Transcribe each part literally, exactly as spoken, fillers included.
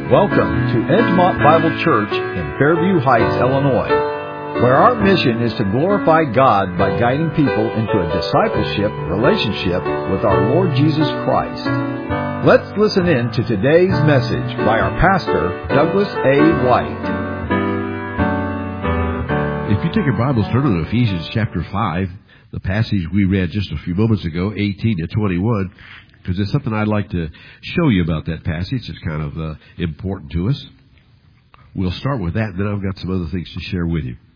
Welcome to Edgemont Bible Church in Fairview Heights, Illinois, where our mission is to glorify God by guiding people into a discipleship relationship with our Lord Jesus Christ. Let's listen in to today's message by our pastor, Douglas A. White. If you take your Bibles, turn to Ephesians chapter five, the passage we read just a few moments ago, eighteen to twenty-one, because there's something I'd like to show you about that passage. It's kind of uh, important to us. We'll start with that, and then I've got some other things to share with you.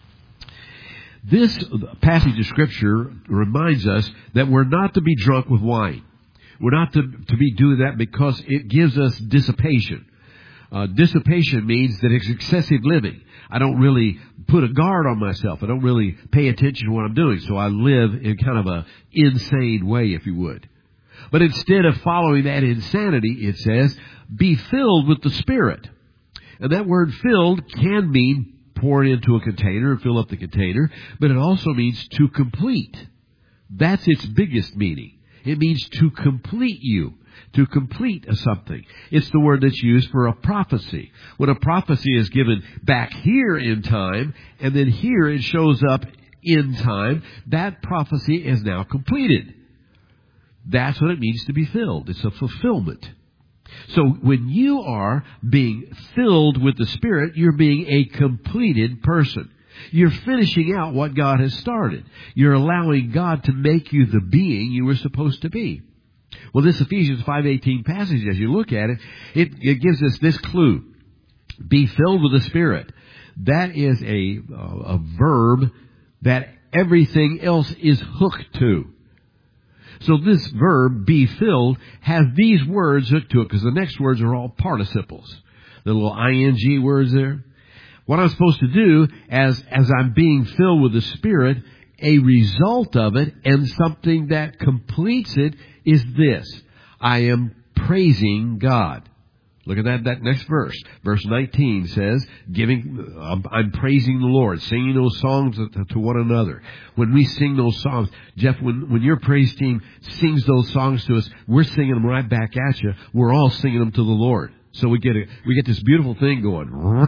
This passage of Scripture reminds us that we're not to be drunk with wine. We're not to, to be doing that because it gives us dissipation. Uh, dissipation means that it's excessive living. I don't really put a guard on myself. I don't really pay attention to what I'm doing. So I live in kind of a insane way, if you would. But instead of following that insanity, it says, be filled with the Spirit. And that word filled can mean pour it into a container and fill up the container, but it also means to complete. That's its biggest meaning. It means to complete you, to complete a something. It's the word that's used for a prophecy. When a prophecy is given back here in time, and then here it shows up in time, that prophecy is now completed. That's what it means to be filled. It's a fulfillment. So when you are being filled with the Spirit, you're being a completed person. You're finishing out what God has started. You're allowing God to make you the being you were supposed to be. Well, this Ephesians five eighteen passage, as you look at it, it, it gives us this clue. Be filled with the Spirit. That is a, a verb that everything else is hooked to. So this verb, be filled, has these words hooked to it, because the next words are all participles. The little ing words there. What I'm supposed to do as, as I'm being filled with the Spirit, a result of it and something that completes it is this. I am praising God. Look at that, that next verse. Verse nineteen says, giving, I'm, I'm praising the Lord, singing those songs to, to one another. When we sing those songs, Jeff, when, when your praise team sings those songs to us, we're singing them right back at you. We're all singing them to the Lord. So we get a, we get this beautiful thing going.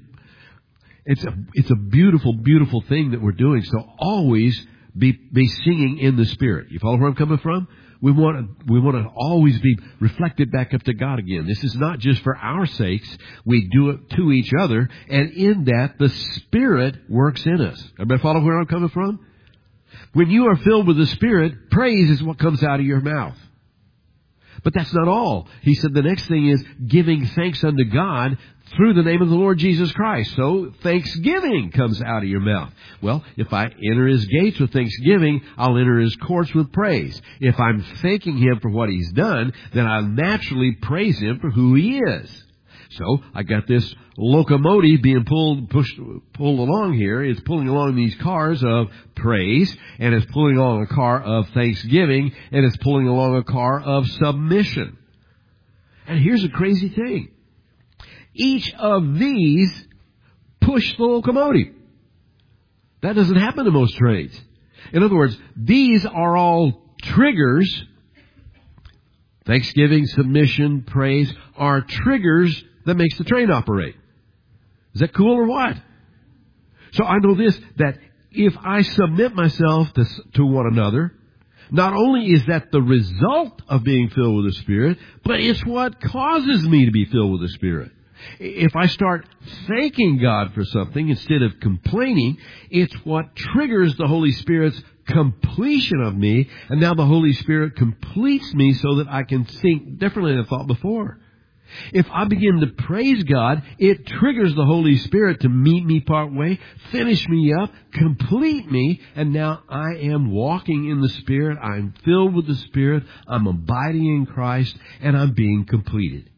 It's a, it's a beautiful, beautiful thing that we're doing. So always be, be singing in the Spirit. You follow where I'm coming from? We want to, we want to always be reflected back up to God again. This is not just for our sakes. We do it to each other. And in that, the Spirit works in us. Everybody follow where I'm coming from? When you are filled with the Spirit, praise is what comes out of your mouth. But that's not all. He said the next thing is giving thanks unto God through the name of the Lord Jesus Christ. So thanksgiving comes out of your mouth. Well, if I enter His gates with thanksgiving, I'll enter His courts with praise. If I'm thanking Him for what He's done, then I'll naturally praise Him for who He is. So I got this locomotive being pulled, pushed, pulled along here. It's pulling along these cars of praise, and it's pulling along a car of thanksgiving, and it's pulling along a car of submission. And here's a crazy thing. Each of these push the locomotive. That doesn't happen to most trains. In other words, these are all triggers. Thanksgiving, submission, praise are triggers that makes the train operate. Is that cool or what? So I know this, that if I submit myself to, to one another, not only is that the result of being filled with the Spirit, but it's what causes me to be filled with the Spirit. If I start thanking God for something instead of complaining, it's what triggers the Holy Spirit's completion of me, and now the Holy Spirit completes me so that I can think differently than I thought before. If I begin to praise God, it triggers the Holy Spirit to meet me part way, finish me up, complete me, and now I am walking in the Spirit, I'm filled with the Spirit, I'm abiding in Christ, and I'm being completed.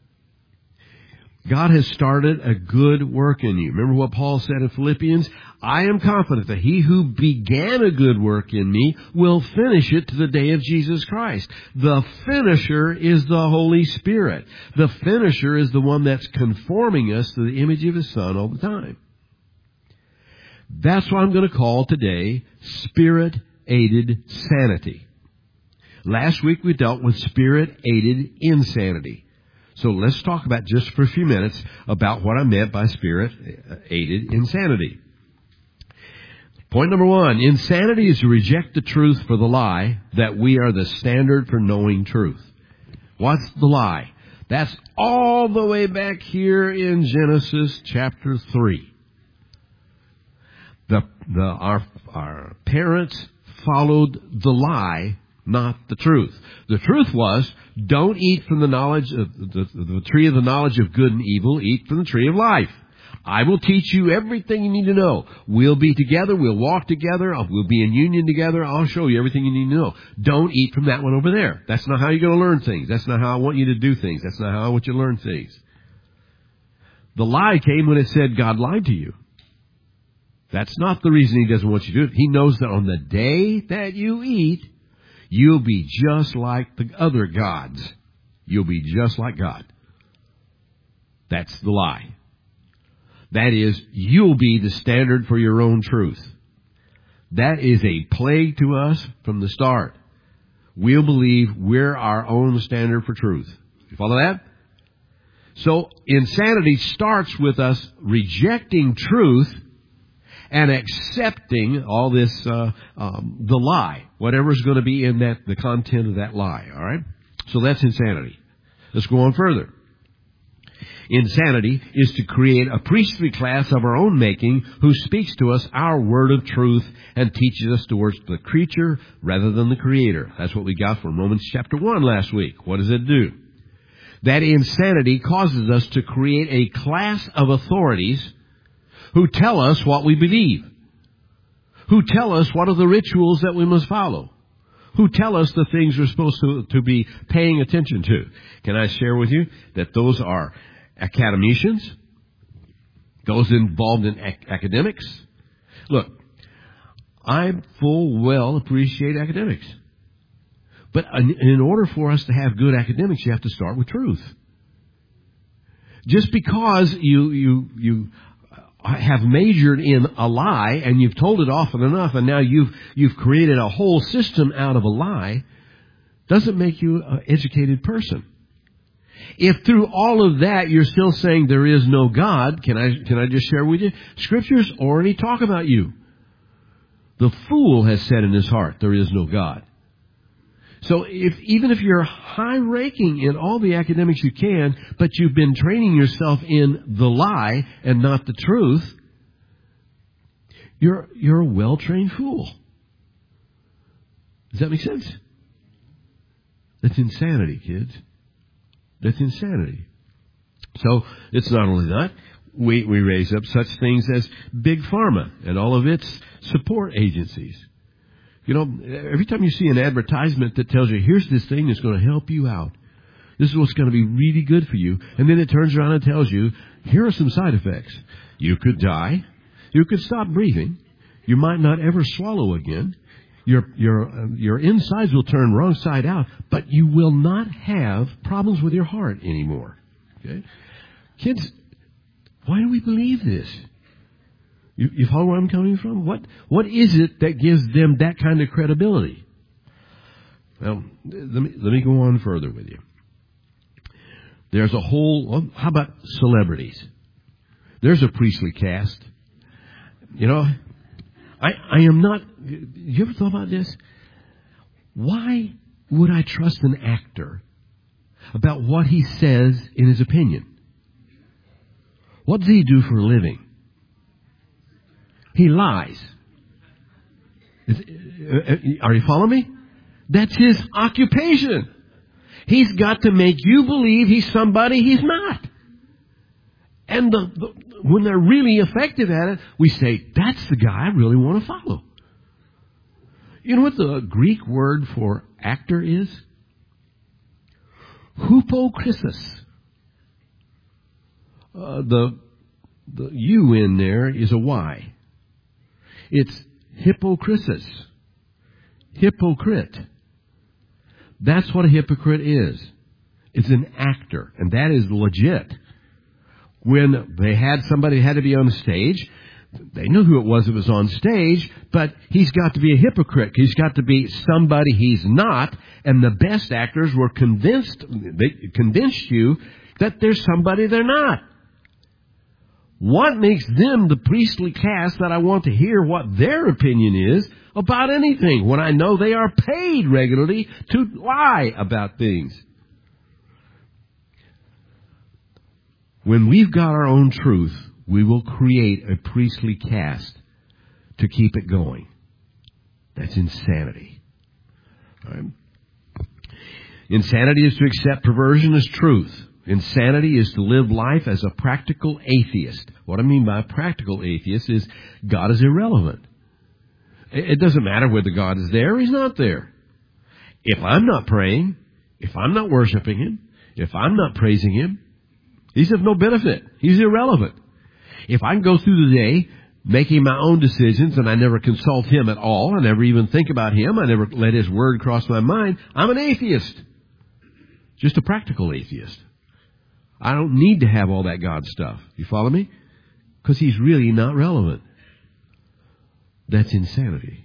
God has started a good work in you. Remember what Paul said in Philippians? I am confident that He who began a good work in me will finish it to the day of Jesus Christ. The finisher is the Holy Spirit. The finisher is the one that's conforming us to the image of His Son all the time. That's what I'm going to call today Spirit-aided sanity. Last week we dealt with Spirit-aided insanity. So let's talk about just for a few minutes about what I meant by spirit-aided insanity. Point number one, insanity is to reject the truth for the lie that we are the standard for knowing truth. What's the lie? That's all the way back here in Genesis chapter three. The, the, our, our parents followed the lie, not the truth. The truth was, don't eat from the knowledge of the, the tree of the knowledge of good and evil, eat from the tree of life. I will teach you everything you need to know. We'll be together, we'll walk together, we'll be in union together, I'll show you everything you need to know. Don't eat from that one over there. That's not how you're going to learn things. That's not how I want you to do things. That's not how I want you to learn things. The lie came when it said God lied to you. That's not the reason he doesn't want you to do it. He knows that on the day that you eat, you'll be just like the other gods. You'll be just like God. That's the lie. That is, you'll be the standard for your own truth. That is a plague to us from the start. We'll believe we're our own standard for truth. You follow that? So, insanity starts with us rejecting truth and accepting all this, uh, um, the lie, whatever's going to be in that, the content of that lie, all right? So that's insanity. Let's go on further. Insanity is to create a priestly class of our own making who speaks to us our word of truth and teaches us to worship the creature rather than the Creator. That's what we got from Romans chapter one last week. What does it do? That insanity causes us to create a class of authorities who tell us what we believe, who tell us what are the rituals that we must follow, who tell us the things we're supposed to, to be paying attention to. Can I share with you that those are academicians, those involved in ac- academics? Look, I full well appreciate academics. But in, in order for us to have good academics, you have to start with truth. Just because you, you, you, have majored in a lie and you've told it often enough and now you've you've created a whole system out of a lie doesn't make you an educated person. If through all of that you're still saying there is no God, can I can I just share with you? Scriptures already talk about you. The fool has said in his heart, there is no God. So if even if you're high-ranking in all the academics you can, but you've been training yourself in the lie and not the truth, you're you're a well-trained fool. Does that make sense? That's insanity, kids. That's insanity. So it's not only that. We, we raise up such things as Big Pharma and all of its support agencies. You know, every time you see an advertisement that tells you, here's this thing that's going to help you out. This is what's going to be really good for you. And then it turns around and tells you, here are some side effects. You could die. You could stop breathing. You might not ever swallow again. Your, your, uh, your insides will turn wrong side out, but you will not have problems with your heart anymore. Okay? Kids, why do we believe this? You, you follow where I'm coming from? What What is it that gives them that kind of credibility? Well, let me, let me go on further with you. There's a whole, well, how about celebrities? There's a priestly caste. You know, I, I am not, you ever thought about this? Why would I trust an actor about what he says in his opinion? What does he do for a living? He lies. Is, are you following me? That's his occupation. He's got to make you believe he's somebody he's not. And the, the, when they're really effective at it, we say, that's the guy I really want to follow. You know what the Greek word for actor is? Hypocrisis. Uh, the, the U in there is a Y. It's hypocrisis. Hypocrite. That's what a hypocrite is. It's an actor, and that is legit. When they had somebody had to be on the stage, they knew who it was that was on stage, but he's got to be a hypocrite. He's got to be somebody he's not, and the best actors were convinced, they convinced you that there's somebody they're not? What makes them the priestly caste that I want to hear what their opinion is about anything when I know they are paid regularly to lie about things? When we've got our own truth, we will create a priestly caste to keep it going. That's insanity. All right? Insanity is to accept perversion as truth. Insanity is to live life as a practical atheist. What I mean by a practical atheist is God is irrelevant. It doesn't matter whether God is there or He's not there. If I'm not praying, if I'm not worshiping Him, if I'm not praising Him, He's of no benefit. He's irrelevant. If I can go through the day making my own decisions and I never consult Him at all, I never even think about Him, I never let His Word cross my mind, I'm an atheist. Just a practical atheist. I don't need to have all that God stuff. You follow me? Because He's really not relevant. That's insanity.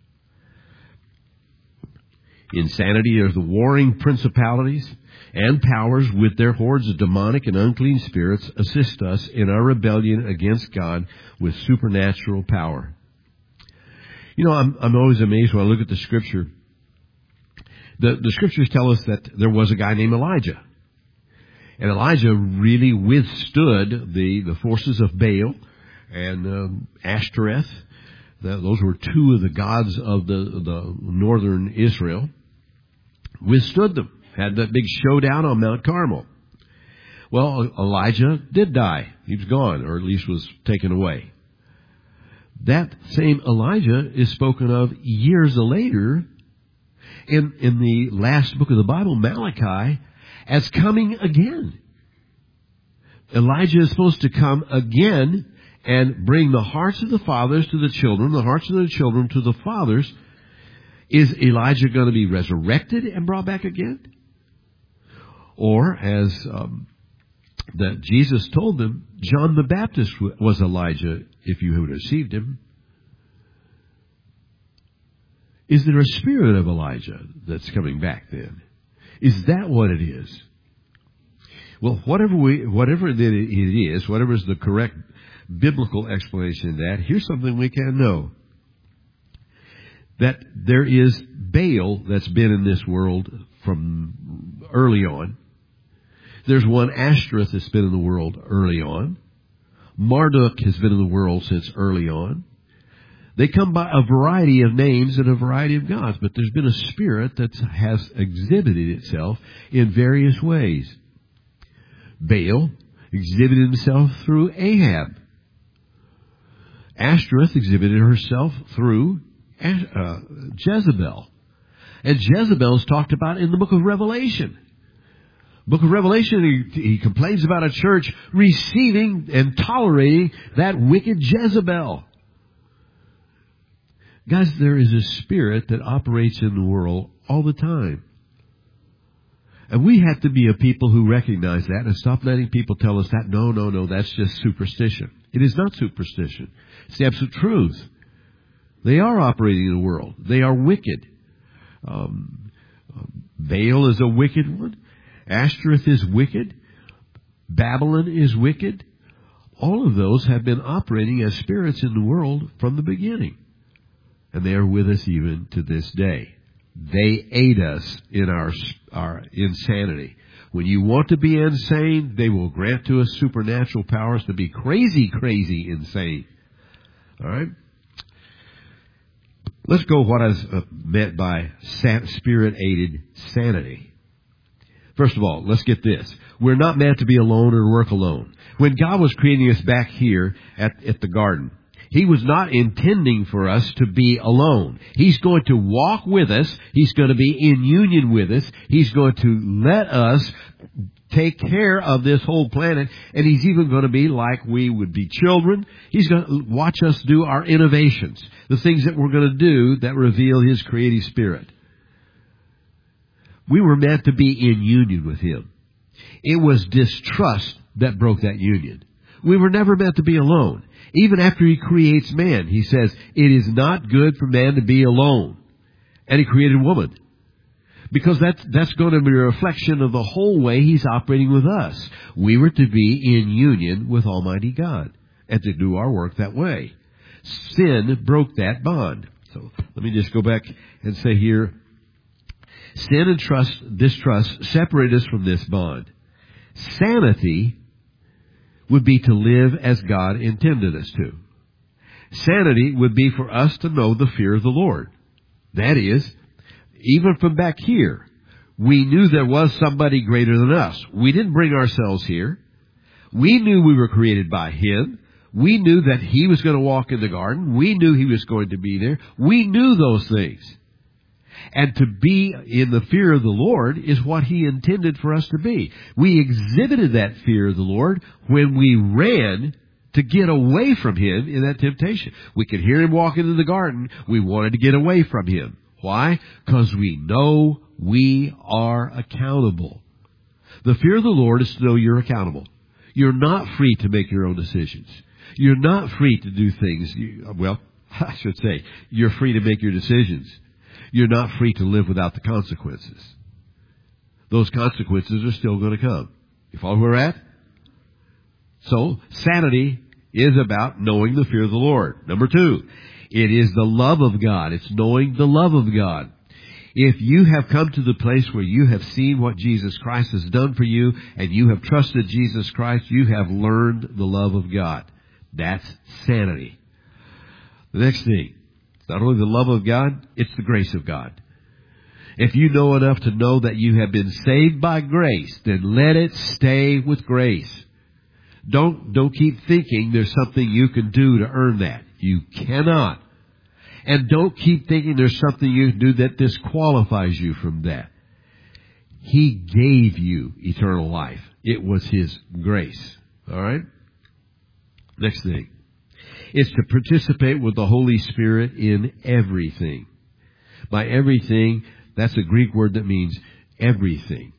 Insanity are the warring principalities and powers with their hordes of demonic and unclean spirits assist us in our rebellion against God with supernatural power. You know, I'm, I'm always amazed when I look at the Scripture. The, the Scriptures tell us that there was a guy named Elijah. And Elijah really withstood the, the forces of Baal and um, Ashtoreth. The, those were two of the gods of the, the northern Israel. Withstood them. Had that big showdown on Mount Carmel. Well, Elijah did die. He was gone, or at least was taken away. That same Elijah is spoken of years later in, in the last book of the Bible, Malachi, as coming again. Elijah is supposed to come again and bring the hearts of the fathers to the children, the hearts of the children to the fathers. Is Elijah going to be resurrected and brought back again? Or, as um, that Jesus told them, John the Baptist was Elijah if you had received him. Is there a spirit of Elijah that's coming back then? Is that what it is? Well, whatever we, whatever it is, whatever is the correct biblical explanation of that, here's something we can know. That there is Baal that's been in this world from early on. There's one Ashtoreth that's been in the world early on. Marduk has been in the world since early on. They come by a variety of names and a variety of gods, but there's been a spirit that has exhibited itself in various ways. Baal exhibited himself through Ahab. Ashtoreth exhibited herself through uh, Jezebel. And Jezebel is talked about in the book of Revelation. Book of Revelation, he, he complains about a church receiving and tolerating that wicked Jezebel. Guys, there is a spirit that operates in the world all the time. And we have to be a people who recognize that and stop letting people tell us that, no, no, no, that's just superstition. It is not superstition. It's the absolute truth. They are operating in the world. They are wicked. Um, Baal is a wicked one. Ashtoreth is wicked. Babylon is wicked. All of those have been operating as spirits in the world from the beginning. And they are with us even to this day. They aid us in our, our insanity. When you want to be insane, they will grant to us supernatural powers to be crazy, crazy insane. All right? Let's go what is meant by spirit-aided sanity. First of all, let's get this. We're not meant to be alone or work alone. When God was creating us back here at, at the garden, He was not intending for us to be alone. He's going to walk with us. He's going to be in union with us. He's going to let us take care of this whole planet. And He's even going to be like we would be children. He's going to watch us do our innovations, the things that we're going to do that reveal His creative spirit. We were meant to be in union with Him. It was distrust that broke that union. We were never meant to be alone. Even after He creates man, He says, it is not good for man to be alone. And He created woman. Because that's, that's going to be a reflection of the whole way He's operating with us. We were to be in union with Almighty God and to do our work that way. Sin broke that bond. So let me just go back and say here, sin and trust, distrust separate us from this bond. Sanity would be to live as God intended us to. Sanity would be for us to know the fear of the Lord. That is, even from back here, we knew there was somebody greater than us. We didn't bring ourselves here. We knew we were created by Him. We knew that He was going to walk in the garden. We knew He was going to be there. We knew those things. And to be in the fear of the Lord is what He intended for us to be. We exhibited that fear of the Lord when we ran to get away from Him in that temptation. We could hear Him walk into the garden. We wanted to get away from Him. Why? Because we know we are accountable. The fear of the Lord is to know you're accountable. You're not free to make your own decisions. You're not free to do things. You, well, I should say, you're free to make your decisions. You're not free to live without the consequences. Those consequences are still going to come. You follow where we're at? So, sanity is about knowing the fear of the Lord. Number two, it is the love of God. It's knowing the love of God. If you have come to the place where you have seen what Jesus Christ has done for you and you have trusted Jesus Christ, you have learned the love of God. That's sanity. The next thing, it's not only the love of God, it's the grace of God. If you know enough to know that you have been saved by grace, then let it stay with grace. Don't, don't keep thinking there's something you can do to earn that. You cannot. And don't keep thinking there's something you can do that disqualifies you from that. He gave you eternal life. It was His grace. All right? Next thing. It's to participate with the Holy Spirit in everything. By everything, that's a Greek word that means everything.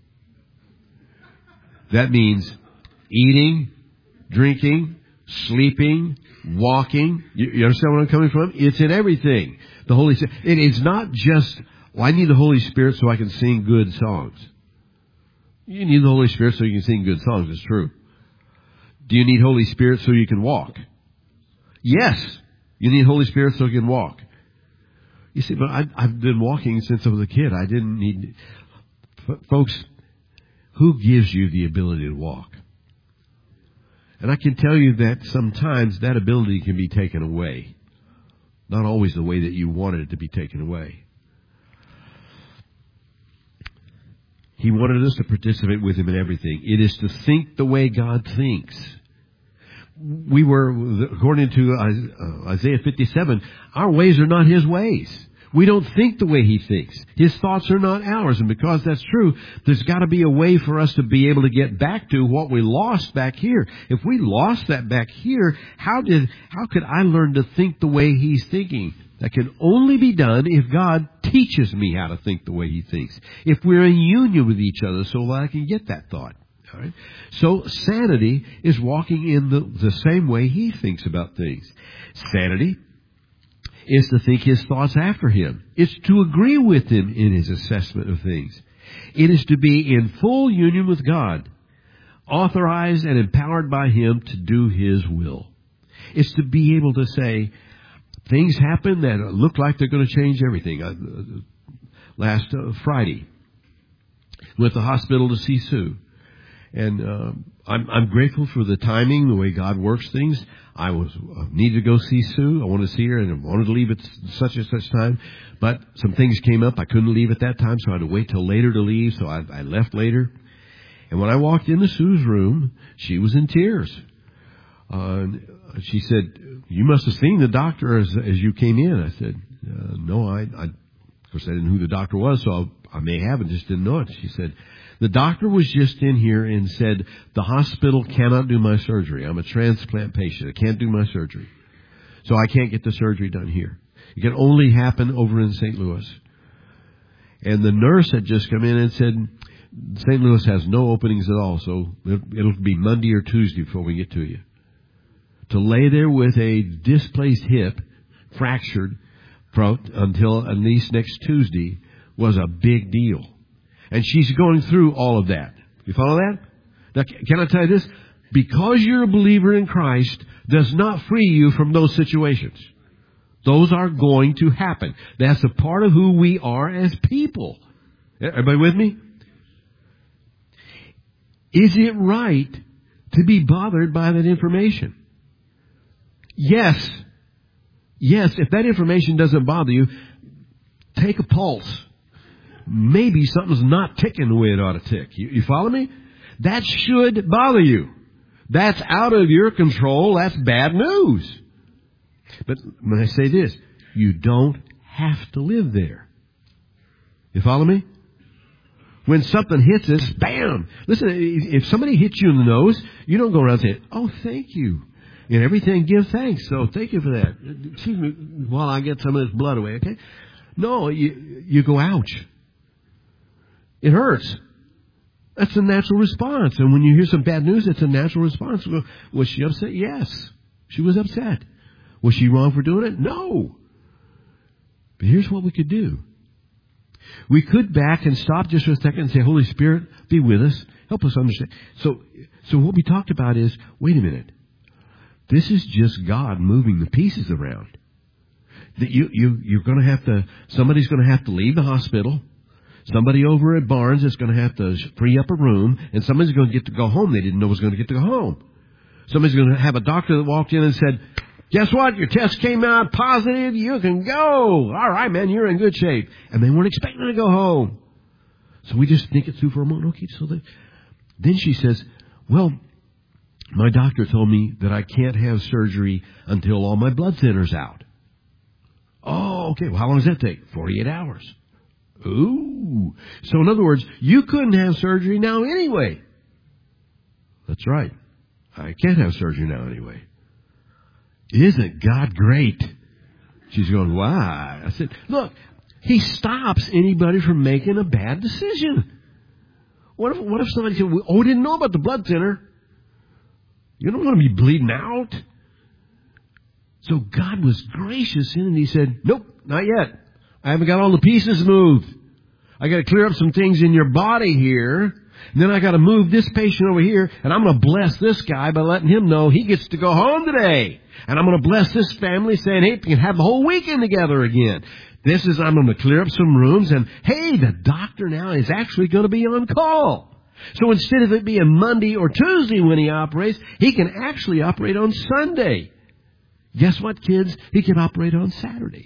That means eating, drinking, sleeping, walking. You, you understand where I'm coming from? It's in everything. The Holy Spirit. It is not just, well, I need the Holy Spirit so I can sing good songs. You need the Holy Spirit so you can sing good songs. It's true. Do you need Holy Spirit so you can walk? Yes. You need Holy Spirit so you can walk. You see, but I, I've been walking since I was a kid. I didn't need... F- folks, who gives you the ability to walk? And I can tell you that sometimes that ability can be taken away. Not always the way that you wanted it to be taken away. He wanted us to participate with Him in everything. It is to think the way God thinks. We were, according to Isaiah fifty-seven, our ways are not His ways. We don't think the way He thinks. His thoughts are not ours. And because that's true, there's got to be a way for us to be able to get back to what we lost back here. If we lost that back here, how did, how could I learn to think the way He's thinking? That can only be done if God teaches me how to think the way He thinks. If we're in union with each other so that I can get that thought. All right? So sanity is walking in the, the same way He thinks about things. Sanity is to think His thoughts after Him. It's to agree with Him in His assessment of things. It is to be in full union with God, authorized and empowered by Him to do His will. It's to be able to say, things happen that look like they're going to change everything. Uh, last uh, Friday, went to the hospital to see Sue. And uh, I'm, I'm grateful for the timing, the way God works things. I was uh, needed to go see Sue. I wanted to see her, and I wanted to leave at such and such time. But some things came up. I couldn't leave at that time, so I had to wait till later to leave. So I, I left later. And when I walked into Sue's room, she was in tears. Uh, she said, "You must have seen the doctor as, as you came in." I said, uh, "No, I, I, of course, I didn't know who the doctor was, so I, I may have and just didn't know it." She said, "The doctor was just in here and said, the hospital cannot do my surgery. I'm a transplant patient. I can't do my surgery. So I can't get the surgery done here. It can only happen over in Saint Louis." And the nurse had just come in and said, "Saint Louis has no openings at all, so it'll be Monday or Tuesday before we get to you." To lay there with a displaced hip, fractured, until at least next Tuesday was a big deal. And she's going through all of that. You follow that? Now, can I tell you this? Because you're a believer in Christ does not free you from those situations. Those are going to happen. That's a part of who we are as people. Everybody with me? Is it right to be bothered by that information? Yes. Yes, if that information doesn't bother you, take a pulse. Maybe something's not ticking the way it ought to tick. You, you follow me? That should bother you. That's out of your control. That's bad news. But when I say this, you don't have to live there. You follow me? When something hits us, bam! Listen, if somebody hits you in the nose, you don't go around saying, oh, thank you. And everything, give thanks. So thank you for that. Excuse me while I get some of this blood away, okay? No, you, you go, ouch. It hurts. That's a natural response. And when you hear some bad news, it's a natural response. Was she upset? Yes. She was upset. Was she wrong for doing it? No. But here's what we could do. We could back and stop just for a second and say, Holy Spirit, be with us. Help us understand. So, so what we talked about is, wait a minute. This is just God moving the pieces around. That you, you, you're going to have to, somebody's going to have to leave the hospital. Somebody over at Barnes is going to have to free up a room, and somebody's going to get to go home. They didn't know was going to get to go home. Somebody's going to have a doctor that walked in and said, guess what? Your test came out positive. You can go. All right, man, you're in good shape. And they weren't expecting to go home. So we just think it through for a moment. Okay, so they, then she says, well, my doctor told me that I can't have surgery until all my blood thinner's out. Oh, okay. Well, how long does that take? forty-eight hours. Ooh. So in other words, you couldn't have surgery now anyway. That's right. I can't have surgery now anyway. Isn't God great? She's going, why? I said, look, He stops anybody from making a bad decision. What if, what if somebody said, oh, we didn't know about the blood thinner. You don't want to be bleeding out. So God was gracious in it, and He said, nope, not yet. I haven't got all the pieces moved. I got to clear up some things in your body here. And then I got to move this patient over here, and I'm going to bless this guy by letting him know he gets to go home today. And I'm going to bless this family saying, hey, we can have the whole weekend together again. This is, I'm going to clear up some rooms, and hey, the doctor now is actually going to be on call. So instead of it being Monday or Tuesday when he operates, he can actually operate on Sunday. Guess what, kids? He can operate on Saturday.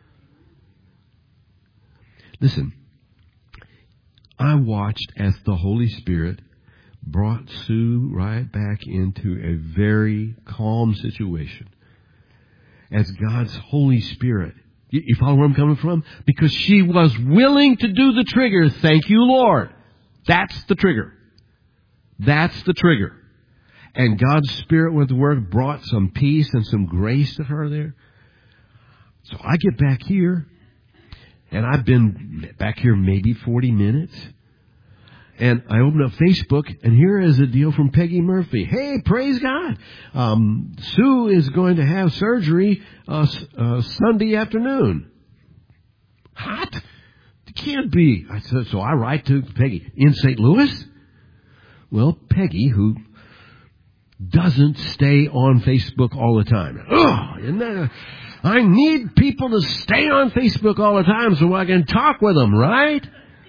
Listen, I watched as the Holy Spirit brought Sue right back into a very calm situation. As God's Holy Spirit. You, you follow where I'm coming from? Because she was willing to do the trigger. Thank you, Lord. That's the trigger. That's the trigger. And God's Spirit with the Word brought some peace and some grace to her there. So I get back here. And I've been back here maybe forty minutes. And I open up Facebook, and here is a deal from Peggy Murphy. Hey, praise God. Um, Sue is going to have surgery uh, uh, Sunday afternoon. What? It can't be. I said, so I write to Peggy. In Saint Louis? Well, Peggy, who doesn't stay on Facebook all the time. Oh, isn't that a... I need people to stay on Facebook all the time so I can talk with them, right?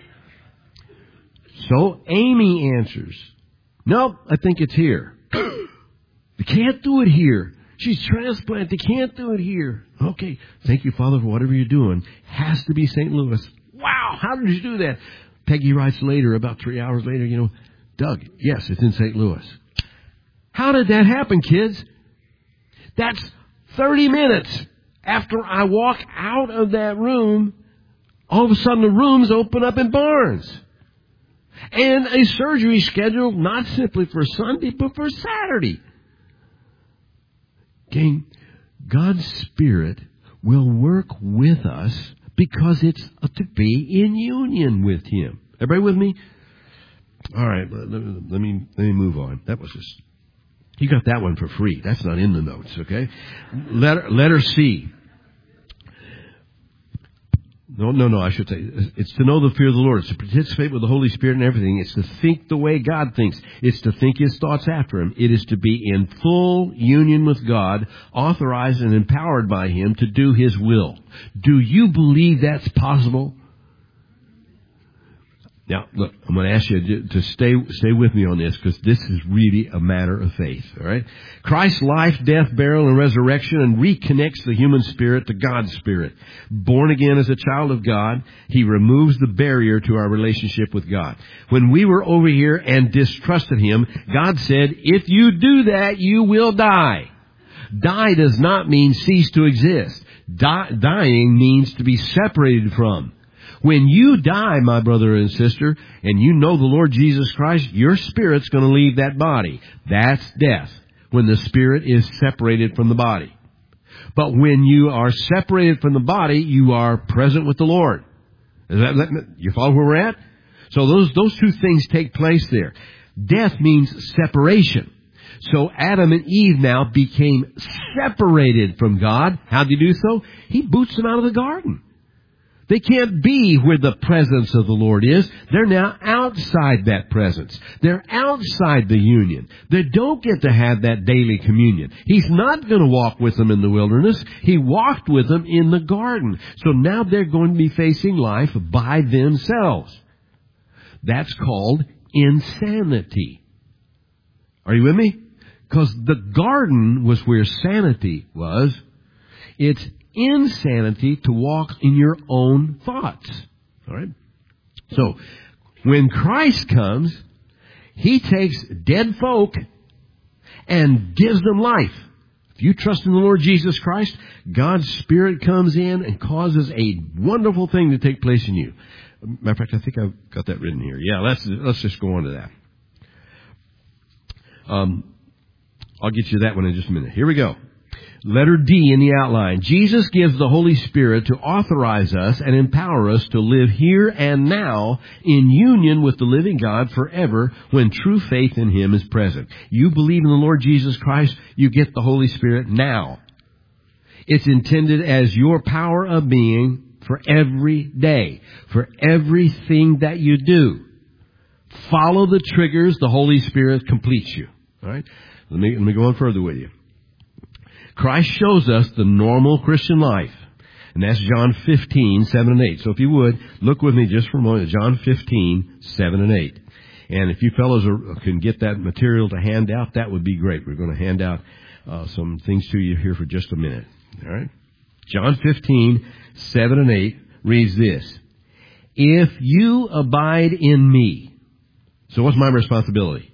So Amy answers, nope, I think it's here. They can't do it here. She's transplanted. They can't do it here. Okay, thank you, Father, for whatever you're doing. Has to be Saint Louis. Wow, how did you do that? Peggy writes later, about three hours later, you know, Doug, yes, it's in Saint Louis. How did that happen, kids? That's thirty minutes. After I walk out of that room, all of a sudden the rooms open up in Barnes. And a surgery scheduled not simply for Sunday, but for Saturday. Gang, God's Spirit will work with us because it's to be in union with Him. Everybody with me? All right, let me, let me, let me move on. That was just... You got that one for free. That's not in the notes, okay? Letter, letter C. No, no, no, I should say, it's to know the fear of the Lord. It's to participate with the Holy Spirit and everything. It's to think the way God thinks. It's to think His thoughts after Him. It is to be in full union with God, authorized and empowered by Him to do His will. Do you believe that's possible? Now, look, I'm going to ask you to stay stay with me on this, because this is really a matter of faith, all right? Christ's life, death, burial, and resurrection and reconnects the human spirit to God's spirit. Born again as a child of God, He removes the barrier to our relationship with God. When we were over here and distrusted Him, God said, if you do that, you will die. Die does not mean cease to exist. Die, dying means to be separated from. When you die, my brother and sister, and you know the Lord Jesus Christ, your spirit's going to leave that body. That's death, when the spirit is separated from the body. But when you are separated from the body, you are present with the Lord. Is that, you follow where we're at? So those, those two things take place there. Death means separation. So Adam and Eve now became separated from God. How did He do so? He boots them out of the garden. They can't be where the presence of the Lord is. They're now outside that presence. They're outside the union. They don't get to have that daily communion. He's not going to walk with them in the wilderness. He walked with them in the garden. So now they're going to be facing life by themselves. That's called insanity. Are you with me? Because the garden was where sanity was. It's insanity to walk in your own thoughts. All right? So, when Christ comes, He takes dead folk and gives them life. If you trust in the Lord Jesus Christ, God's Spirit comes in and causes a wonderful thing to take place in you. Matter of fact, I think I've got that written here. Yeah, let's let's just go on to that. Um, I'll get you that one in just a minute. Here we go. Letter D in the outline. Jesus gives the Holy Spirit to authorize us and empower us to live here and now in union with the living God forever when true faith in Him is present. You believe in the Lord Jesus Christ, you get the Holy Spirit now. It's intended as your power of being for every day, for everything that you do. Follow the triggers, the Holy Spirit completes you. All right? Let me, let me go on further with you. Christ shows us the normal Christian life. And that's John fifteen, seven and eight. So if you would, look with me just for a moment at John fifteen, seven and eight. And if you fellows are, can get that material to hand out, that would be great. We're going to hand out uh, some things to you here for just a minute. All right? John fifteen, seven and eight reads this. If you abide in me. So what's my responsibility?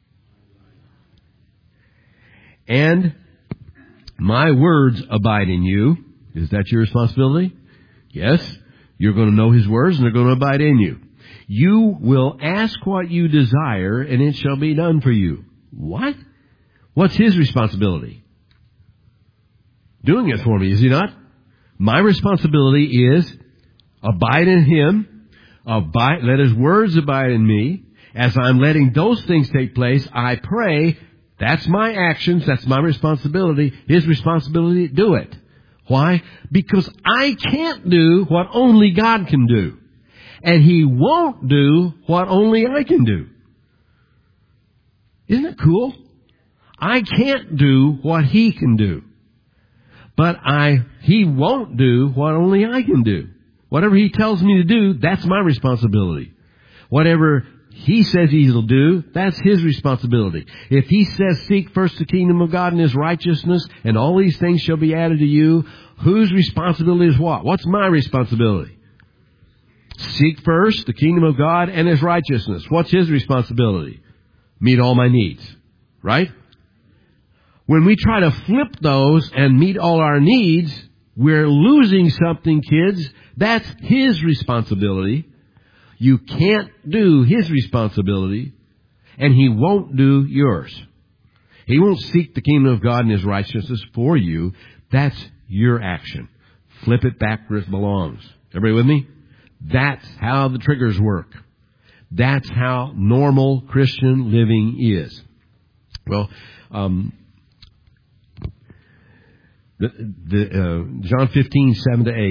And my words abide in you. Is that your responsibility? Yes. You're going to know His words and they're going to abide in you. You will ask what you desire and it shall be done for you. What? What's His responsibility? Doing it for me, is He not? My responsibility is abide in Him. Abide, let His words abide in me. As I'm letting those things take place, I pray. That's my actions. That's my responsibility. His responsibility to do it. Why? Because I can't do what only God can do. And He won't do what only I can do. Isn't it cool? I can't do what He can do. But I, He won't do what only I can do. Whatever He tells me to do, that's my responsibility. Whatever He says He'll do, that's His responsibility. If He says, seek first the kingdom of God and His righteousness, and all these things shall be added to you, whose responsibility is what? What's my responsibility? Seek first the kingdom of God and His righteousness. What's His responsibility? Meet all my needs. Right? When we try to flip those and meet all our needs, we're losing something, kids. That's His responsibility. You can't do His responsibility, and He won't do yours. He won't seek the kingdom of God and His righteousness for you. That's your action. Flip it back where it belongs. Everybody with me? That's how the triggers work. That's how normal Christian living is. Well, um, the, the, uh, John fifteen, seven to eight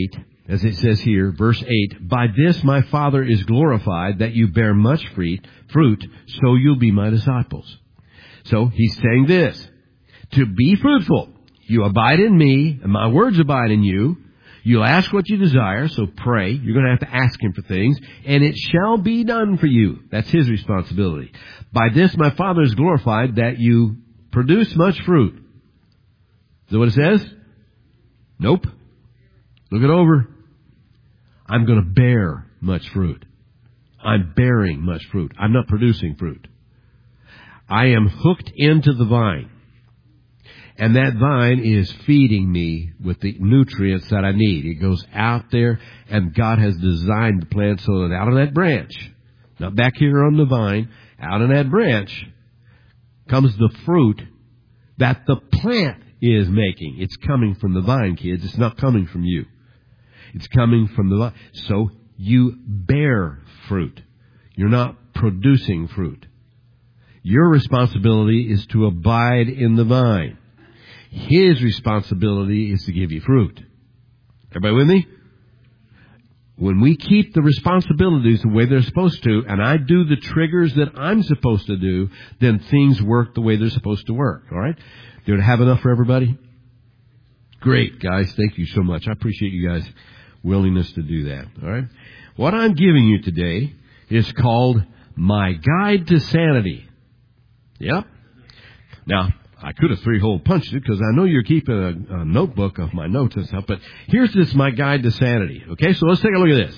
as it says here, verse eight, by this my Father is glorified, that you bear much fruit, fruit, so you'll be my disciples. So he's saying this, to be fruitful, you abide in me, and my words abide in you. You'll ask what you desire, so pray. You're going to have to ask him for things, and it shall be done for you. That's his responsibility. By this my Father is glorified, that you produce much fruit. Is that what it says? Nope. Look it over. I'm going to bear much fruit. I'm bearing much fruit. I'm not producing fruit. I am hooked into the vine. And that vine is feeding me with the nutrients that I need. It goes out there, and God has designed the plant so that out of that branch, not back here on the vine, out of that branch comes the fruit that the plant is making. It's coming from the vine, kids. It's not coming from you. It's coming from the vine. So you bear fruit. You're not producing fruit. Your responsibility is to abide in the vine. His responsibility is to give you fruit. Everybody with me? When we keep the responsibilities the way they're supposed to, and I do the triggers that I'm supposed to do, then things work the way they're supposed to work. All right? Do you have enough for everybody? Great, guys. Thank you so much. I appreciate you guys' willingness to do that. All right? What I'm giving you today is called My Guide to Sanity. Yep. Now, I could have three-hole punched it because I know you're keeping a, a notebook of my notes and stuff, but here's this My Guide to Sanity. Okay, so let's take a look at this.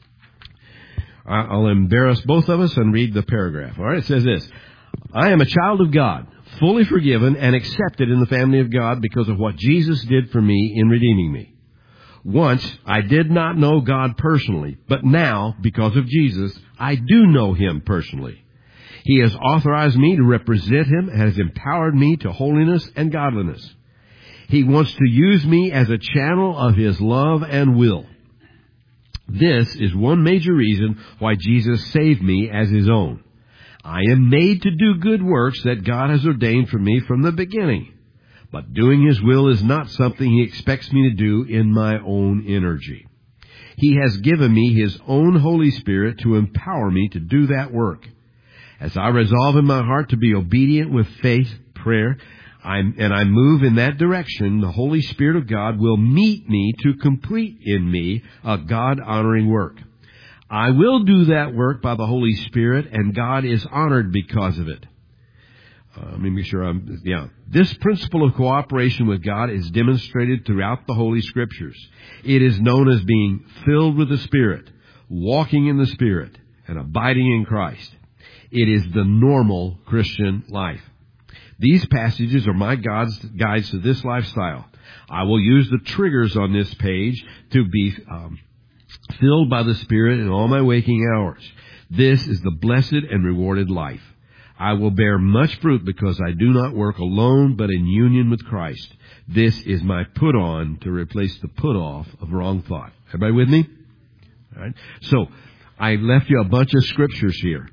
I'll embarrass both of us and read the paragraph. All right, it says this. I am a child of God, fully forgiven and accepted in the family of God because of what Jesus did for me in redeeming me. Once, I did not know God personally, but now, because of Jesus, I do know Him personally. He has authorized me to represent Him and has empowered me to holiness and godliness. He wants to use me as a channel of His love and will. This is one major reason why Jesus saved me as His own. I am made to do good works that God has ordained for me from the beginning. But doing His will is not something He expects me to do in my own energy. He has given me His own Holy Spirit to empower me to do that work. As I resolve in my heart to be obedient with faith, prayer, I'm, and I move in that direction, the Holy Spirit of God will meet me to complete in me a God-honoring work. I will do that work by the Holy Spirit, and God is honored because of it. Uh, let me make sure I'm, yeah. This principle of cooperation with God is demonstrated throughout the Holy Scriptures. It is known as being filled with the Spirit, walking in the Spirit, and abiding in Christ. It is the normal Christian life. These passages are my God's guides to this lifestyle. I will use the triggers on this page to be um, filled by the Spirit in all my waking hours. This is the blessed and rewarded life. I will bear much fruit because I do not work alone, but in union with Christ. This is my put on to replace the put off of wrong thought. Everybody with me? All right. So I left you a bunch of scriptures here.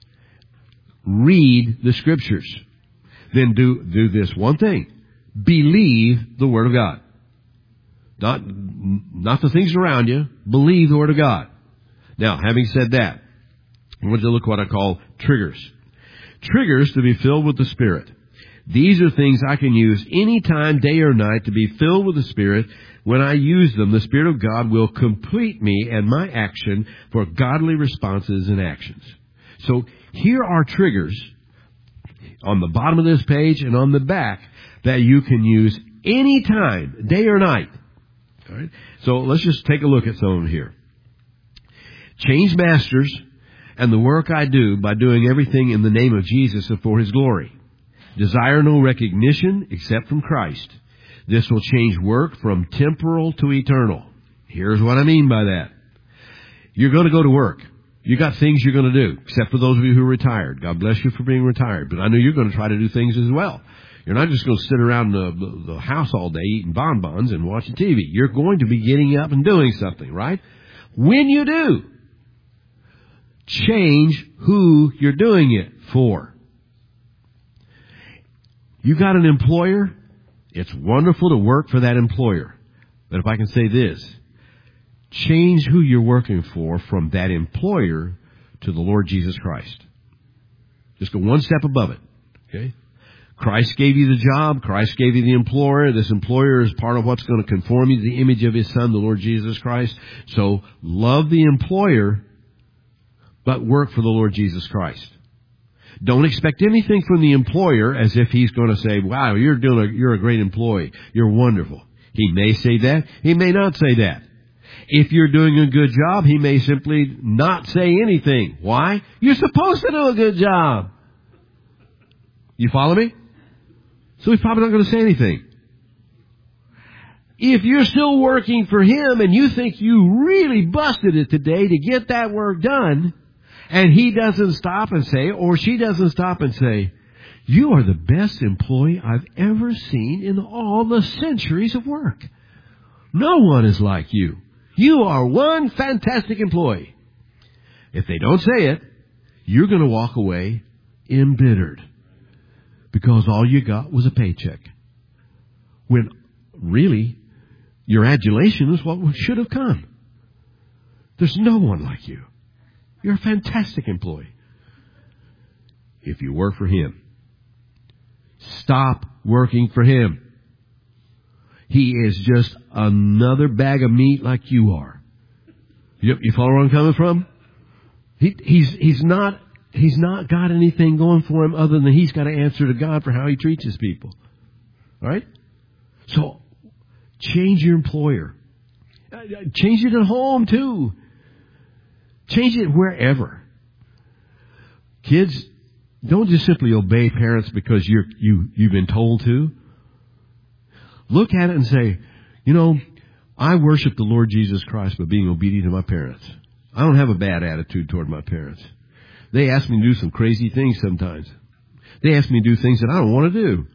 Read the Scriptures. Then do, do this one thing. Believe the Word of God. Not, not the things around you. Believe the Word of God. Now, having said that, I want you to look what I call triggers. Triggers to be filled with the Spirit. These are things I can use any time, day or night, to be filled with the Spirit. When I use them, the Spirit of God will complete me and my action for godly responses and actions. So, here are triggers on the bottom of this page and on the back that you can use any time, day or night. All right? So let's just take a look at some of them here. Change masters and the work I do by doing everything in the name of Jesus and for His glory. Desire no recognition except from Christ. This will change work from temporal to eternal. Here's what I mean by that. You're going to go to work. You got things you're going to do, except for those of you who are retired. God bless you for being retired. But I know you're going to try to do things as well. You're not just going to sit around the, the, the house all day eating bonbons and watching T V. You're going to be getting up and doing something, right? When you do, change who you're doing it for. You got an employer. It's wonderful to work for that employer. But if I can say this, change who you're working for from that employer to the Lord Jesus Christ. Just go one step above it. Okay? Christ gave you the job. Christ gave you the employer. This employer is part of what's going to conform you to the image of His Son, the Lord Jesus Christ. So love the employer, but work for the Lord Jesus Christ. Don't expect anything from the employer as if he's going to say, wow, you're doing a, you're a great employee. You're wonderful. He may say that. He may not say that. If you're doing a good job, he may simply not say anything. Why? You're supposed to do a good job. You follow me? So he's probably not going to say anything. If you're still working for him and you think you really busted it today to get that work done, and he doesn't stop and say, or she doesn't stop and say, you are the best employee I've ever seen in all the centuries of work. No one is like you. You are one fantastic employee. If they don't say it, you're going to walk away embittered because all you got was a paycheck. When really, your adulation is what should have come. There's no one like you. You're a fantastic employee. If you work for him, stop working for him. He is just another bag of meat like you are. You, you follow where I'm coming from? He, he's, he's not, he's not got anything going for him other than he's got to answer to God for how he treats his people. All right? So, change your employer. Change it at home too. Change it wherever. Kids, don't just simply obey parents because you're, you, you've been told to. Look at it and say, you know, I worship the Lord Jesus Christ by being obedient to my parents. I don't have a bad attitude toward my parents. They ask me to do some crazy things sometimes. They ask me to do things that I don't want to do.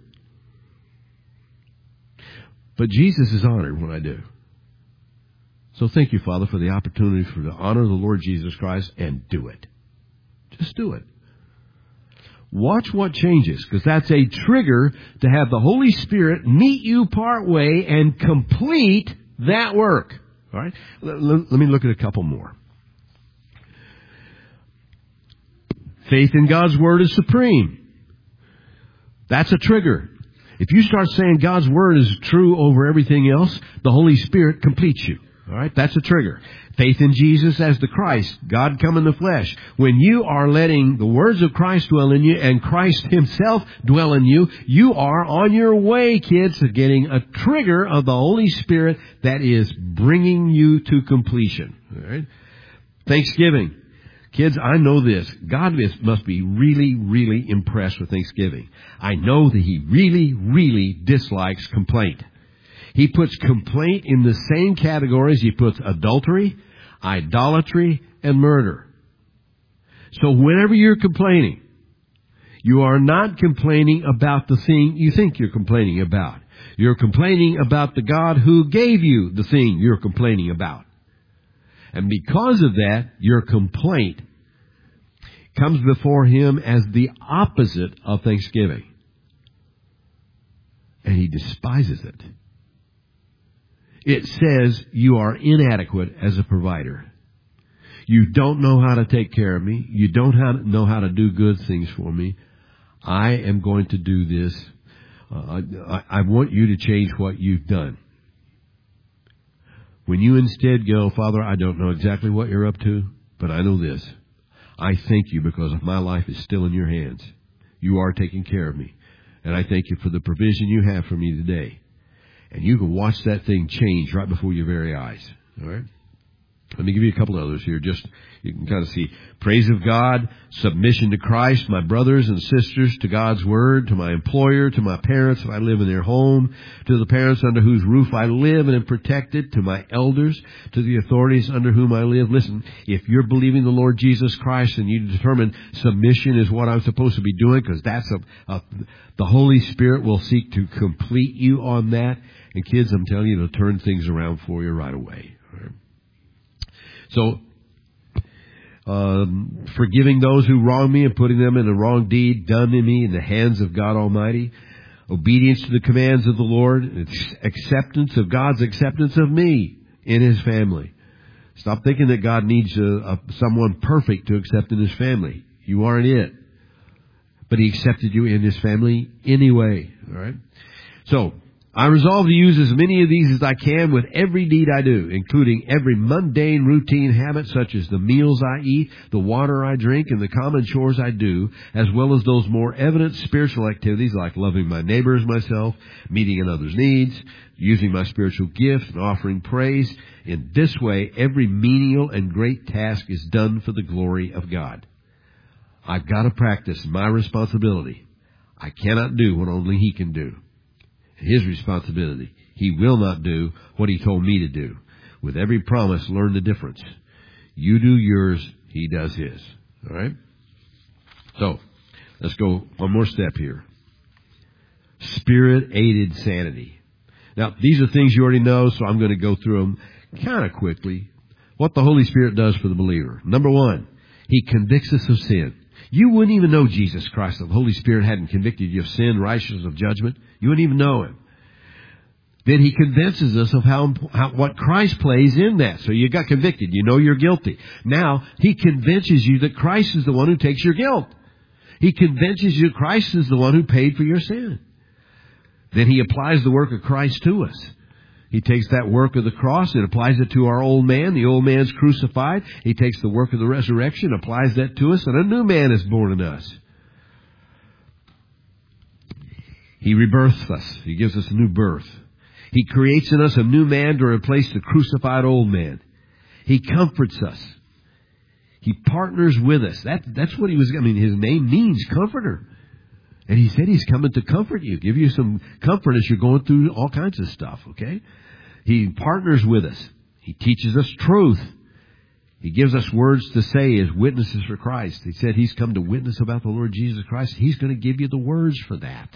But Jesus is honored when I do. So thank you, Father, for the opportunity for to honor the Lord Jesus Christ and do it. Just do it. Watch what changes, because that's a trigger to have the Holy Spirit meet you part way and complete that work. All right? Let, let, let me look at a couple more. Faith in God's Word is supreme. That's a trigger. If you start saying God's Word is true over everything else, the Holy Spirit completes you. All right? That's a trigger. Faith in Jesus as the Christ, God come in the flesh. When you are letting the words of Christ dwell in you and Christ Himself dwell in you, you are on your way, kids, to getting a trigger of the Holy Spirit that is bringing you to completion. All right? Thanksgiving. Kids, I know this. God is, must be really, really impressed with Thanksgiving. I know that He really, really dislikes complaint. He puts complaint in the same categories He puts adultery, idolatry, and murder. So whenever you're complaining, you are not complaining about the thing you think you're complaining about. You're complaining about the God who gave you the thing you're complaining about. And because of that, your complaint comes before Him as the opposite of thanksgiving. And He despises it. It says you are inadequate as a provider. You don't know how to take care of me. You don't know how to do good things for me. I am going to do this. Uh, I, I want you to change what you've done. When you instead go, Father, I don't know exactly what you're up to, but I know this. I thank you because my life is still in your hands. You are taking care of me. And I thank you for the provision you have for me today. And you can watch that thing change right before your very eyes. All right? Let me give you a couple others here. Just, you can kind of see. Praise of God, submission to Christ, my brothers and sisters, to God's Word, to my employer, to my parents if I live in their home, to the parents under whose roof I live and am protected, to my elders, to the authorities under whom I live. Listen, if you're believing the Lord Jesus Christ and you determine submission is what I'm supposed to be doing, because that's a, a, the Holy Spirit will seek to complete you on that. And kids, I'm telling you, it'll turn things around for you right away. All right? So, um, forgiving those who wrong me and putting them in a wrong deed done to me in the hands of God Almighty. Obedience to the commands of the Lord. Acceptance of God's acceptance of me in His family. Stop thinking that God needs a, a, someone perfect to accept in His family. You aren't it. But He accepted you in His family anyway. All right? So, I resolve to use as many of these as I can with every deed I do, including every mundane routine habit such as the meals I eat, the water I drink, and the common chores I do, as well as those more evident spiritual activities like loving my neighbor as myself, meeting another's needs, using my spiritual gift, and offering praise. In this way, every menial and great task is done for the glory of God. I've got to practice my responsibility. I cannot do what only He can do. His responsibility. He will not do what He told me to do. With every promise, learn the difference. You do yours, He does His. All right? So, let's go one more step here. Spirit-aided sanity. Now, these are things you already know, so I'm going to go through them kind of quickly. What the Holy Spirit does for the believer. Number one, He convicts us of sin. You wouldn't even know Jesus Christ if the Holy Spirit hadn't convicted you of sin, righteousness, of judgment. You wouldn't even know Him. Then He convinces us of how, how what Christ plays in that. So you got convicted. You know you're guilty. Now, He convinces you that Christ is the one who takes your guilt. He convinces you Christ is the one who paid for your sin. Then He applies the work of Christ to us. He takes that work of the cross and applies it to our old man. The old man's crucified. He takes the work of the resurrection, applies that to us, and a new man is born in us. He rebirths us. He gives us a new birth. He creates in us a new man to replace the crucified old man. He comforts us. He partners with us. That, that's what He was, I mean, His name means comforter. And He said He's coming to comfort you, give you some comfort as you're going through all kinds of stuff, okay? He partners with us. He teaches us truth. He gives us words to say as witnesses for Christ. He said He's come to witness about the Lord Jesus Christ. He's going to give you the words for that.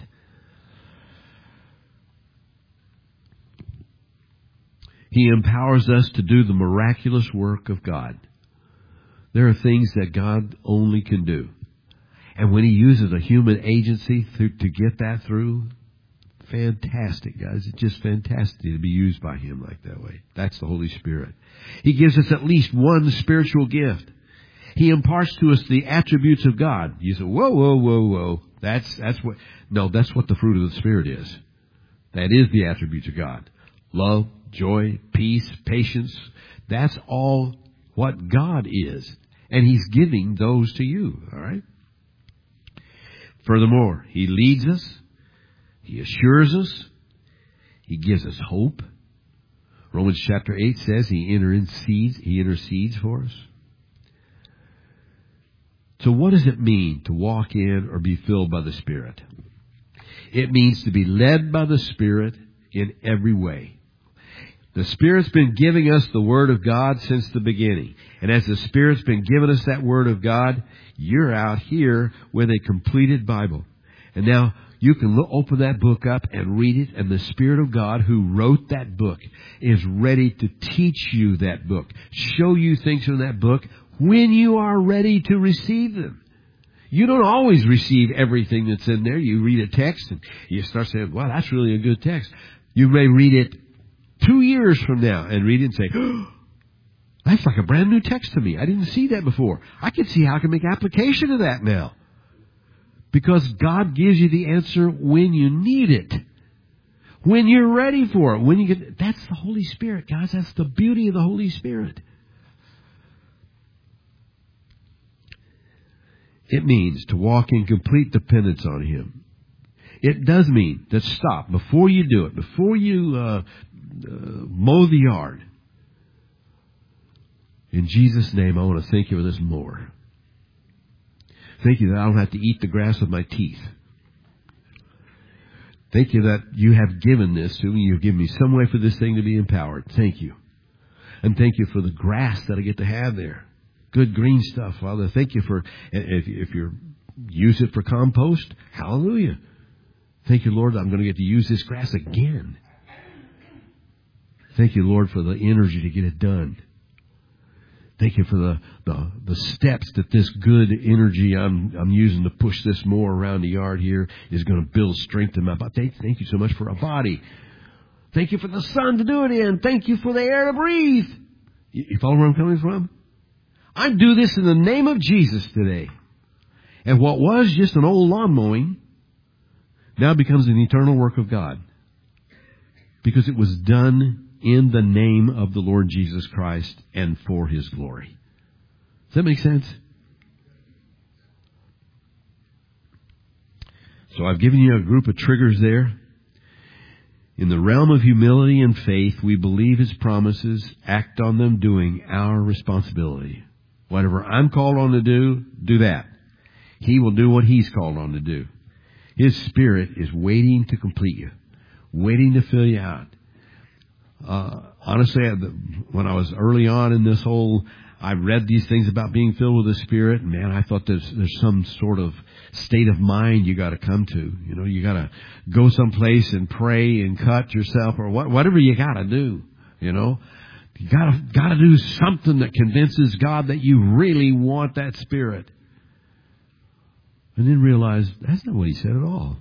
He empowers us to do the miraculous work of God. There are things that God only can do. And when He uses a human agency to, to get that through, fantastic, guys. It's just fantastic to be used by Him like that way. That's the Holy Spirit. He gives us at least one spiritual gift. He imparts to us the attributes of God. You say, whoa, whoa, whoa, whoa. That's, that's what, no, that's what the fruit of the Spirit is. That is the attributes of God. Love, joy, peace, patience. That's all what God is. And He's giving those to you, all right? Furthermore, He leads us. He assures us. He gives us hope. Romans chapter eight says He intercedes, He intercedes for us. So what does it mean to walk in or be filled by the Spirit? It means to be led by the Spirit in every way. The Spirit's been giving us the Word of God since the beginning. And as the Spirit's been giving us that Word of God, you're out here with a completed Bible. And now you can look, open that book up and read it, and the Spirit of God who wrote that book is ready to teach you that book, show you things from that book when you are ready to receive them. You don't always receive everything that's in there. You read a text and you start saying, wow, that's really a good text. You may read it two years from now and read it and say, oh, that's like a brand new text to me. I didn't see that before. I can see how I can make application of that now. Because God gives you the answer when you need it. When you're ready for it. When you get, that's the Holy Spirit, guys. That's the beauty of the Holy Spirit. It means to walk in complete dependence on Him. It does mean to stop before you do it, before you uh, uh, mow the yard. In Jesus' name, I want to thank You for this mower. Thank You that I don't have to eat the grass with my teeth. Thank You that You have given this to me. You've given me some way for this thing to be empowered. Thank You. And thank You for the grass that I get to have there. Good green stuff, Father. Thank You for, if, if you use it for compost, hallelujah. Thank You, Lord, that I'm going to get to use this grass again. Thank You, Lord, for the energy to get it done. Thank You for the, the, the steps that this good energy I'm, I'm using to push this more around the yard here is going to build strength in my body. Thank, thank You so much for a body. Thank You for the sun to do it in. Thank You for the air to breathe. You follow where I'm coming from? I do this in the name of Jesus today. And what was just an old lawn mowing now becomes an eternal work of God. Because it was done in the name of the Lord Jesus Christ and for His glory. Does that make sense? So I've given you a group of triggers there. In the realm of humility and faith, we believe His promises, act on them, doing our responsibility. Whatever I'm called on to do, do that. He will do what He's called on to do. His Spirit is waiting to complete you, waiting to fill you out. Uh, honestly, when I was early on in this whole, I read these things about being filled with the Spirit, and man, I thought there's, there's some sort of state of mind you got to come to. You know, you got to go someplace and pray and cut yourself or what, whatever you got to do. You know, you got to got to do something that convinces God that you really want that Spirit. And then realize that's not what He said at all.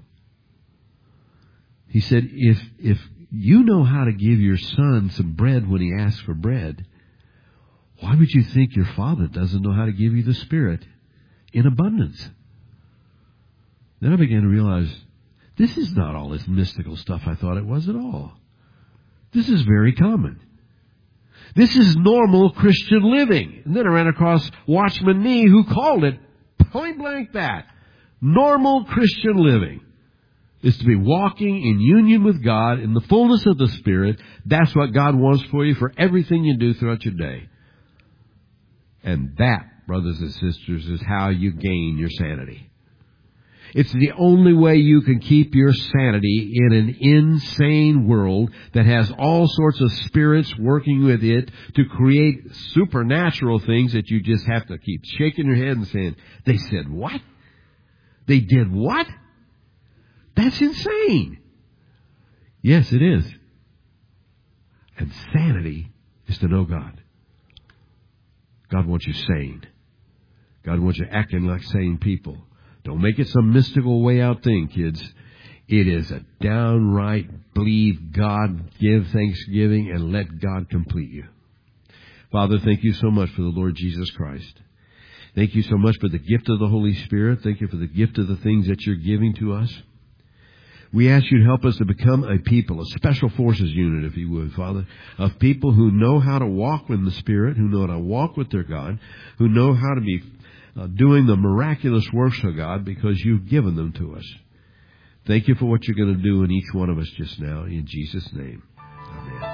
He said, if if you know how to give your son some bread when he asks for bread, why would you think your Father doesn't know how to give you the Spirit in abundance? Then I began to realize, this is not all this mystical stuff I thought it was at all. This is very common. This is normal Christian living. And then I ran across Watchman Nee, who called it point blank that. Normal Christian living is to be walking in union with God in the fullness of the Spirit. That's what God wants for you for everything you do throughout your day. And that, brothers and sisters, is how you gain your sanity. It's the only way you can keep your sanity in an insane world that has all sorts of spirits working with it to create supernatural things that you just have to keep shaking your head and saying, they said what? They did what? That's insane. Yes, it is. And sanity is to know God. God wants you sane. God wants you acting like sane people. Don't make it some mystical way out thing, kids. It is a downright believe God, give thanksgiving, and let God complete you. Father, thank you so much for the Lord Jesus Christ. Thank you so much for the gift of the Holy Spirit. Thank you for the gift of the things that you're giving to us. We ask you to help us to become a people, a special forces unit, if you would, Father, of people who know how to walk in the Spirit, who know how to walk with their God, who know how to be uh, doing the miraculous works of God because you've given them to us. Thank you for what you're going to do in each one of us just now. In Jesus' name, amen.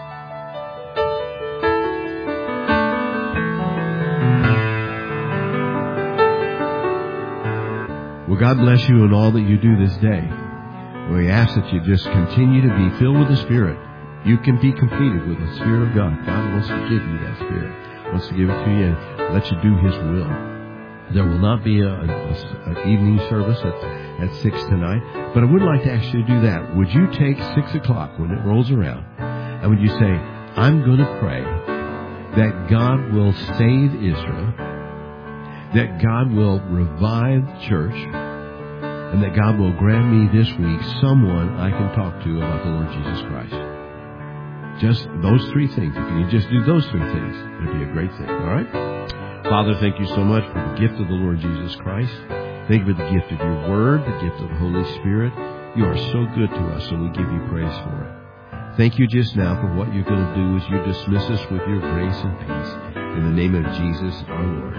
Well, God bless you in all that you do this day. We ask that you just continue to be filled with the Spirit. You can be completed with the Spirit of God. God wants to give you that Spirit. Wants to give it to you and let you do His will. There will not be a, a, a evening service at, at six tonight, but I would like to ask you to do that. Would you take six o'clock when it rolls around, and would you say, I'm going to pray that God will save Israel, that God will revive the church, and that God will grant me this week someone I can talk to about the Lord Jesus Christ. Just those three things. If you just do those three things, it would be a great thing. All right? Father, thank you so much for the gift of the Lord Jesus Christ. Thank you for the gift of your Word, the gift of the Holy Spirit. You are so good to us, and we give you praise for it. Thank you just now for what you're going to do as you dismiss us with your grace and peace. In the name of Jesus, our Lord.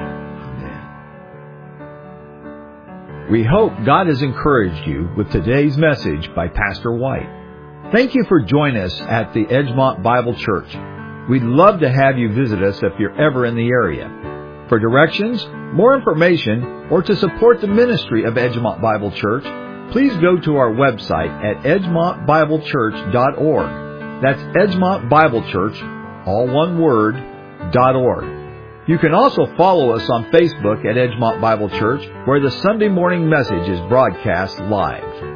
We hope God has encouraged you with today's message by Pastor White. Thank you for joining us at the Edgemont Bible Church. We'd love to have you visit us if you're ever in the area. For directions, more information, or to support the ministry of Edgemont Bible Church, please go to our website at edgemont bible church dot org. That's Edgemont Bible Church, all one word, dot org. You can also follow us on Facebook at Edgemont Bible Church, where the Sunday morning message is broadcast live.